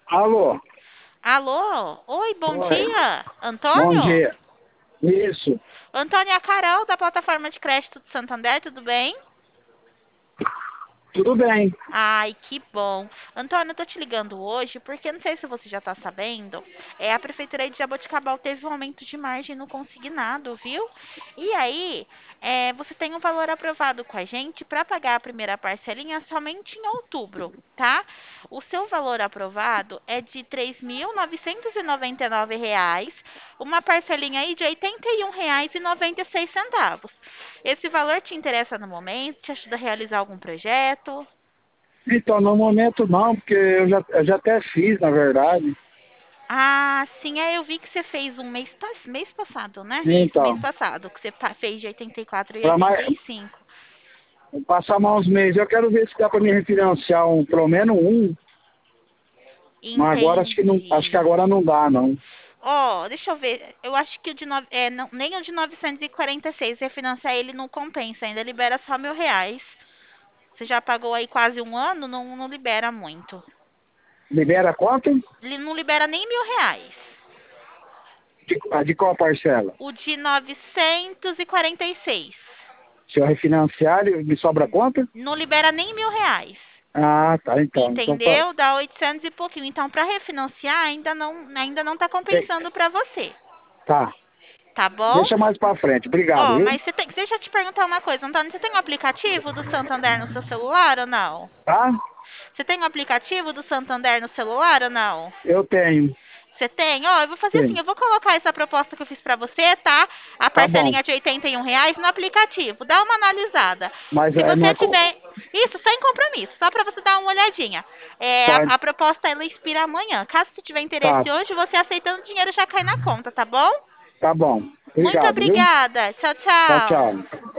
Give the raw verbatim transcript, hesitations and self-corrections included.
Alô? Alô? Oi, bom Oi. dia. Bom Antônio? dia. Isso. Antônio é a Carol, da plataforma de crédito do Santander, tudo bem? Tudo bem. Ai, que bom. Antônio, eu tô te ligando hoje porque não sei se você já tá sabendo, é, a Prefeitura de Jaboticabal teve um aumento de margem no consignado, viu? E aí, é, você tem um valor aprovado com a gente para pagar a primeira parcelinha somente em outubro, tá? O seu valor aprovado é de três mil novecentos e noventa e nove reais, uma parcelinha aí de oitenta e um reais e noventa e seis centavos. Esse valor te interessa no momento? Te ajuda a realizar algum projeto? Então, no momento não, porque eu já, eu já até fiz, na verdade. Ah, sim, é, eu vi que você fez um mês, pas- mês passado, né? Isso, mês Então, passado, que você pa- fez de oitenta e quatro e para mais, oitenta e cinco. passar mais uns meses, eu quero ver se dá para me refinanciar um, pelo menos um, mas agora acho que não, acho que Entendi. agora não dá, não. Ó, deixa eu ver. Eu acho que o de nove, é, não, nem o de novecentos e quarenta e seis, refinanciar ele não compensa, ainda libera só mil reais. Você já pagou aí quase um ano, não, não libera muito. Libera quanto? Ele não libera nem mil reais. De, a de qual parcela? O de novecentos e quarenta e seis. Se eu refinanciar, ele- me sobra quanto? Não libera nem mil reais. Ah, tá, então. Então tá. Entendeu? Dá oitocentos e pouquinho. Então, para refinanciar, ainda não, ainda não tá Tem- compensando para você. Tá. Tá bom? Deixa mais pra frente. Obrigado, Ó, viu? mas você tem, deixa eu te perguntar uma coisa, Antônio. Você tem o aplicativo do Santander no seu celular ou não? Tá? Você tem o aplicativo do Santander no celular ou não? Eu tenho. Você tem? Ó, eu vou fazer assim, Tenho. eu vou colocar essa proposta que eu fiz pra você, tá? A Tá bom. parcelinha de oitenta e um reais no aplicativo. Dá uma analisada. Mas Se é, não você é. co- tiver... Isso, sem compromisso, só pra você dar uma olhadinha. É, a, Tá, a proposta, ela expira amanhã. Caso você tiver tá, interesse hoje, você aceitando, o dinheiro já cai na conta, tá bom? tá bom. Muito Obrigado, viu? obrigada. Tchau, Tchau, tchau. tchau.